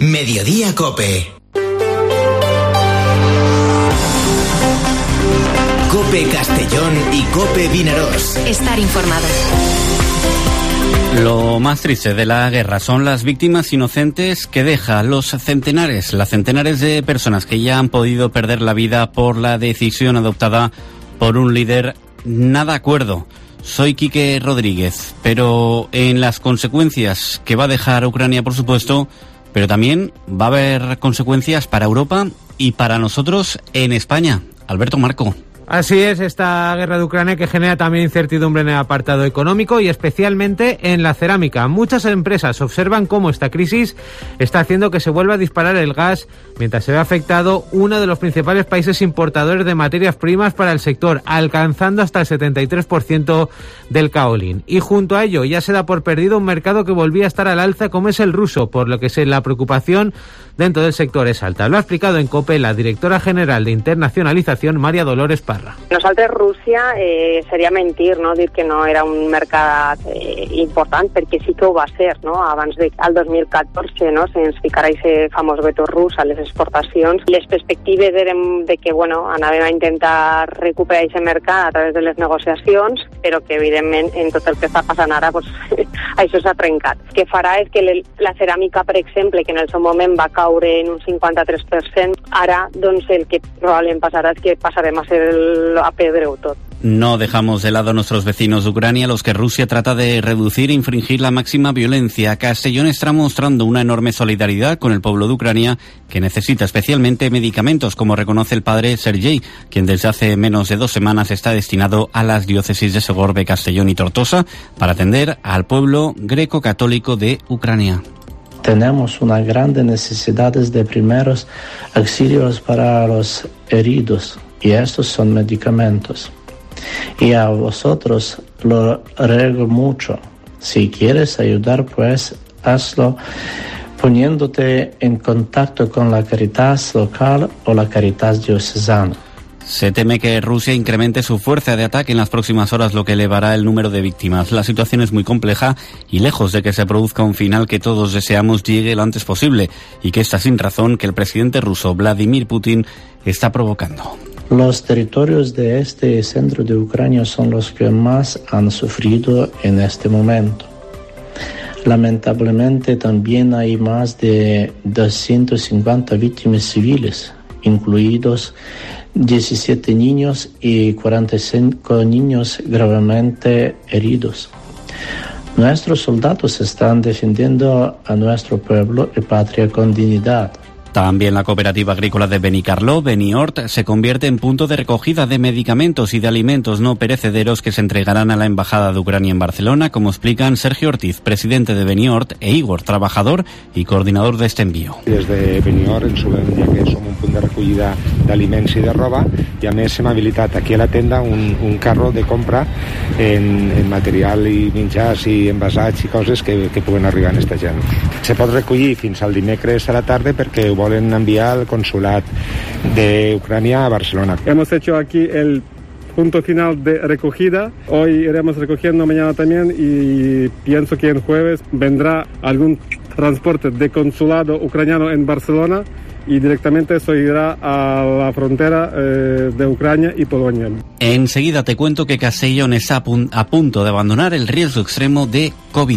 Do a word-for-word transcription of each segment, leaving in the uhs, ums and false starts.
Mediodía Cope. Cope Castellón y Cope Vinarós. Estar informado. Lo más triste de la guerra son las víctimas inocentes que deja los centenares, las centenares de personas que ya han podido perder la vida por la decisión adoptada por un líder nada acuerdo. Soy Quique Rodríguez, pero en las consecuencias que va a dejar Ucrania, por supuesto, pero también va a haber consecuencias para Europa y para nosotros en España. Alberto Marco. Así es, esta guerra de Ucrania que genera también incertidumbre en el apartado económico y especialmente en la cerámica. Muchas empresas observan cómo esta crisis está haciendo que se vuelva a disparar el gas mientras se ve afectado uno de los principales países importadores de materias primas para el sector, alcanzando hasta el setenta y tres por ciento del caolín. Y junto a ello ya se da por perdido un mercado que volvía a estar al alza como es el ruso, por lo que la preocupación dentro del sector es alta. Lo ha explicado en COPE la directora general de Internacionalización, María Dolores Parra. Nosaltres Rússia eh, seria mentir, no?, dir que no era un mercat eh, important, perquè sí que ho va ser, no?, abans de, al dos mil catorze, no?, se'ns ficarà aquest famós veto rus a les exportacions. Les perspectives eren de que, bueno, anàvem a intentar recuperar aquest mercat a través de les negociacions, però que, evidentment, en tot el que està passant ara, pues, això s'ha trencat. El que farà és que la ceràmica, per exemple, que en el seu moment va caure en un cinquanta-tres per cent, ara, doncs, el que probablement passarà és que passarem a ser el a pedreu tot. No dejamos de lado a nuestros vecinos de Ucrania, a los que Rusia trata de reducir e infringir la máxima violencia. Castellón está mostrando una enorme solidaridad con el pueblo de Ucrania, que necesita especialmente medicamentos, como reconoce el padre Sergei, quien desde hace menos de dos semanas está destinado a las diócesis de Segorbe, Castellón y Tortosa para atender al pueblo greco-católico de Ucrania. Tenemos una gran necesidad de primeros auxilios para los heridos. Y estos son medicamentos. Y a vosotros lo ruego mucho. Si quieres ayudar, pues hazlo poniéndote en contacto con la Caritas local o la Caritas diocesana. Se teme que Rusia incremente su fuerza de ataque en las próximas horas, lo que elevará el número de víctimas. La situación es muy compleja y lejos de que se produzca un final que todos deseamos llegue lo antes posible, y que está sin razón que el presidente ruso Vladimir Putin está provocando. Los territorios de este centro de Ucrania son los que más han sufrido en este momento. Lamentablemente también hay más de doscientas cincuenta víctimas civiles, incluidos diecisiete niños y cuarenta y cinco niños gravemente heridos. Nuestros soldados están defendiendo a nuestro pueblo y patria con dignidad. También la cooperativa agrícola de Benicarló, Beniort, se convierte en punto de recogida de medicamentos y de alimentos no perecederos que se entregarán a la Embajada de Ucrania en Barcelona, como explican Sergio Ortiz, presidente de Beniort, e Igor, trabajador y coordinador de este envío. Des de Beniort ens trobem ja que som un punt de recollida d'aliments i de roba, i a més hem habilitat aquí a la tenda un, un carro de compra en, en material i menjars i envasats i coses que, que puguen arribar a esta gent. Se pot recollir fins al dimecres a la tarda perquè ho volen enviar al consulat de Ucrania a Barcelona. Hemos hecho aquí el punto final de recogida. Hoy iremos recogiendo, mañana también, y pienso que el jueves vendrá algún transporte de consulado ucraniano en Barcelona y directamente eso irá a la frontera eh, de Ucrania y Polonia. Enseguida te cuento que Castellón está a, pun- a punto de abandonar el riesgo extremo de COVID.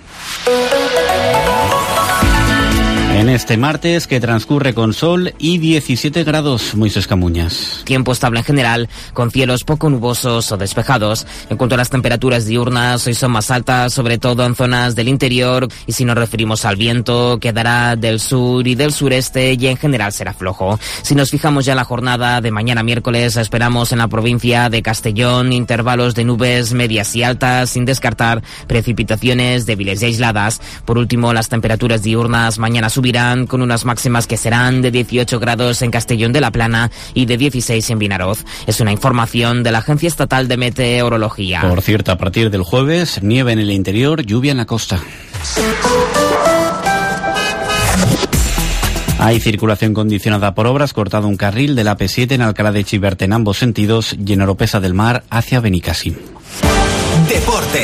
En este martes que transcurre con sol y diecisiete grados, Moisés Camuñas. Tiempo estable en general, con cielos poco nubosos o despejados. En cuanto a las temperaturas diurnas, hoy son más altas, sobre todo en zonas del interior, y si nos referimos al viento, quedará del sur y del sureste y en general será flojo. Si nos fijamos ya en la jornada de mañana miércoles, esperamos en la provincia de Castellón intervalos de nubes medias y altas, sin descartar precipitaciones débiles y aisladas. Por último, las temperaturas diurnas mañana subirán con unas máximas que serán de dieciocho grados en Castellón de la Plana y de dieciséis en Vinaroz. Es una información de la Agencia Estatal de Meteorología. Por cierto, a partir del jueves, nieve en el interior, lluvia en la costa. Hay circulación condicionada por obras, cortado un carril de la A P siete en Alcalá de Chiverte en ambos sentidos y en Oropesa del Mar hacia Benicàssim.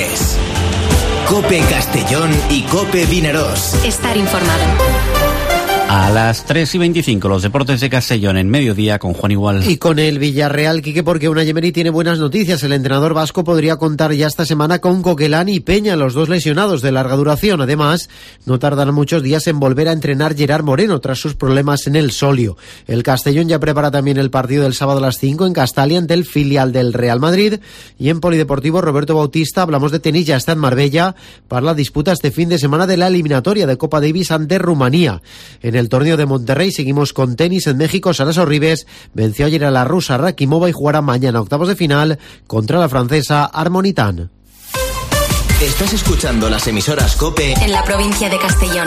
Deportes. COPE Castellón y COPE Vinarós. Estar informado. A las tres y veinticinco, los deportes de Castellón en mediodía con Juan Igual. Y con el Villarreal, Quique, porque Unai Emery tiene buenas noticias. El entrenador vasco podría contar ya esta semana con Coquelán y Peña, los dos lesionados de larga duración. Además, no tardarán muchos días en volver a entrenar Gerard Moreno tras sus problemas en el solio. El Castellón ya prepara también el partido del sábado a las cinco en Castalia ante el filial del Real Madrid. Y en Polideportivo, Roberto Bautista, hablamos de tenis, ya está en Marbella para la disputa este fin de semana de la eliminatoria de Copa Davis ante Rumanía. En el torneo de Monterrey seguimos con tenis. En México, Sara Sorribes venció ayer a la rusa Rakimova y jugará mañana octavos de final contra la francesa Armonitan. Estás escuchando las emisoras COPE en la provincia de Castellón.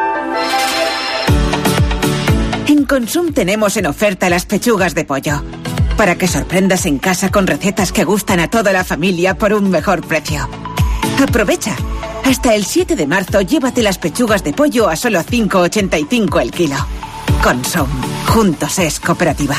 En Consum tenemos en oferta las pechugas de pollo, para que sorprendas en casa con recetas que gustan a toda la familia por un mejor precio. Aprovecha. Hasta el siete de marzo llévate las pechugas de pollo a solo cinco ochenta y cinco el kilo. Consum. Juntos es cooperativa.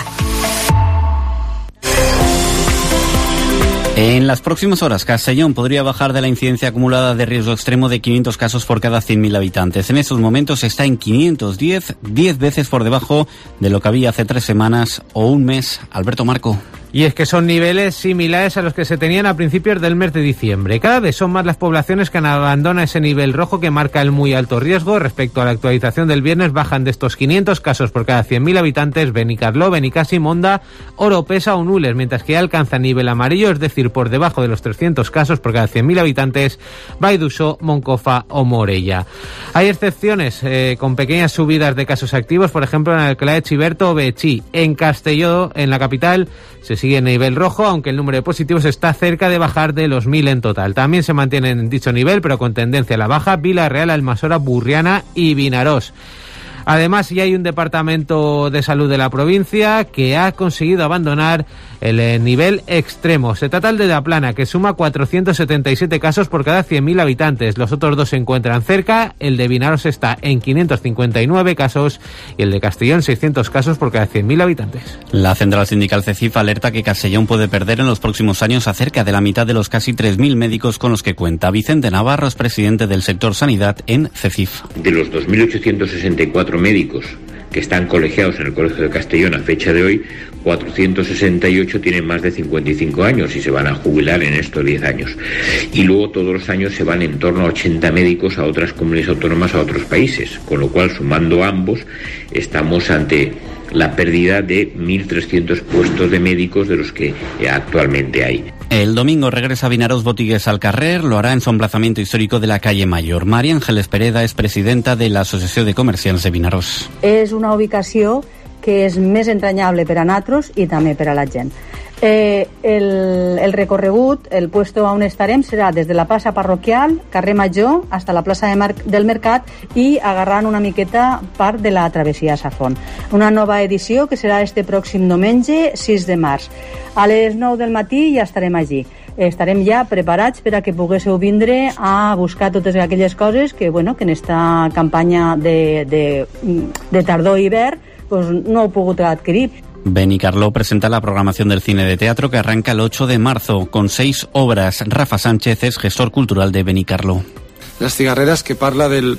En las próximas horas, Castellón podría bajar de la incidencia acumulada de riesgo extremo de quinientos casos por cada cien mil habitantes. En estos momentos está en quinientos diez, diez veces por debajo de lo que había hace tres semanas o un mes. Alberto Marco. Y es que son niveles similares a los que se tenían a principios del mes de diciembre. Cada vez son más las poblaciones que abandonan ese nivel rojo que marca el muy alto riesgo. Respecto a la actualización del viernes, bajan de estos quinientos casos por cada cien mil habitantes Benicarló, Benicàssim, Monda, Oropesa o Nules, mientras que alcanza nivel amarillo, es decir, por debajo de los trescientos casos por cada cien mil habitantes Valldussó, Moncofa o Morella. Hay excepciones eh, con pequeñas subidas de casos activos, por ejemplo en Alcalá de Chiverto o Betxí. En Castelló, en la capital, se sigue en nivel rojo, aunque el número de positivos está cerca de bajar de los mil en total. También se mantiene en dicho nivel, pero con tendencia a la baja, Vila-real, Almassora, Burriana y Vinaròs. Además, ya hay un departamento de salud de la provincia que ha conseguido abandonar el eh, nivel extremo. Se trata del de La Plana, que suma cuatrocientos setenta y siete casos por cada cien mil habitantes. Los otros dos se encuentran cerca. El de Vinaròs está en quinientos cincuenta y nueve casos y el de Castellón seiscientos casos por cada cien mil habitantes. La central sindical CECIF alerta que Castellón puede perder en los próximos años a cerca de la mitad de los casi tres mil médicos con los que cuenta. Vicente Navarro es presidente del sector sanidad en CECIF. De los dos mil ochocientos sesenta y cuatro médicos que están colegiados en el Colegio de Castellón a fecha de hoy, cuatrocientos sesenta y ocho tienen más de cincuenta y cinco años y se van a jubilar en estos diez años. Y luego todos los años se van en torno a ochenta médicos a otras comunidades autónomas, a otros países, con lo cual, sumando ambos, estamos ante la pérdida de mil trescientos puestos de médicos de los que actualmente hay. El domingo regresa Vinaròs Botigues al carrer, lo hará en su emplazamiento histórico de la calle Mayor. María Ángeles Pereda es presidenta de la Asociació de Comerciants de Vinaròs. És una ubicació que és més entranyable per a nosaltres i també per a la gent. Eh, el, el recorregut, el puesto on estarem serà des de la plaça parroquial, carrer Major, hasta la plaça de Mar del Mercat i agarrant una miqueta part de la travessia a Safont. Una nova edició que serà este pròxim diumenge sis de març. A les nou del matí ja estarem allí. Estarem ja preparats per a que poguéssiu vindre a buscar totes aquelles coses que, bueno, que en esta campanya de, de, de tardor i hivern pues, no heu pogut adquirir. Benicarló presenta la programación del cine de teatro que arranca el ocho de marzo con seis obras. Rafa Sánchez es gestor cultural de Benicarló. Les cigarreres, que parla del,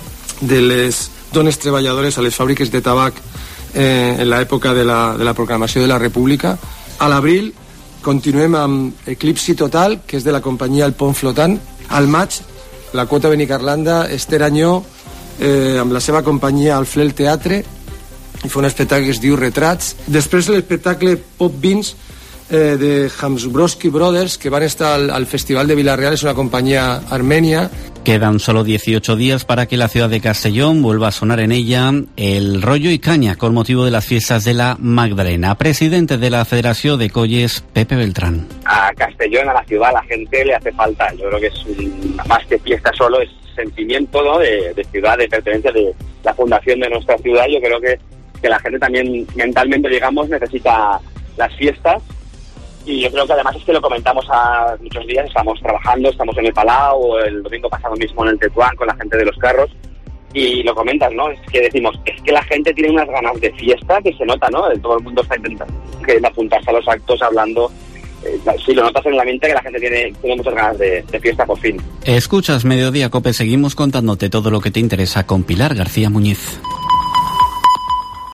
de les dones treballadores a les fàbriques de tabac eh, en l'època de, la, de la proclamació de la República. A l'abril continuem amb Eclipsi Total, que és de la companyia El Pont Flotant. Al maig, la quota Benicarlanda, Esther Anyó, eh, amb la seva companyia al Flel Teatre, i fa un espectacle que es diu Retrats. Després l'espectacle Pop Beans eh, de Hamsubrovsky Brothers, que van estar al, al Festival de Vila-real, es una compañía armenia. Quedan solo dieciocho días para que la ciudad de Castellón vuelva a sonar en ella el rollo y caña con motivo de las fiestas de la Magdalena. Presidente de la Federación de Colles, Pepe Beltrán. A Castellón, a la ciudad, a la gente le hace falta. Yo creo que es un, más que fiesta solo, es sentimiento, ¿no?, de, de ciudad, de pertenencia, de la fundación de nuestra ciudad. Yo creo que que la gente también mentalmente, digamos, necesita las fiestas, y yo creo que además es que lo comentamos a muchos días, estamos trabajando, estamos en el Palau, el domingo pasado mismo en el Tetuán con la gente de los carros, y lo comentas, ¿no? Es que decimos, es que la gente tiene unas ganas de fiesta que se nota, ¿no? Todo el mundo está intentando que apuntarse a los actos, hablando. Eh, sí, lo notas en la mente que la gente tiene, tiene muchas ganas de, de fiesta por fin. Escuchas Mediodía Cope, seguimos contándote todo lo que te interesa con Pilar García Muñiz.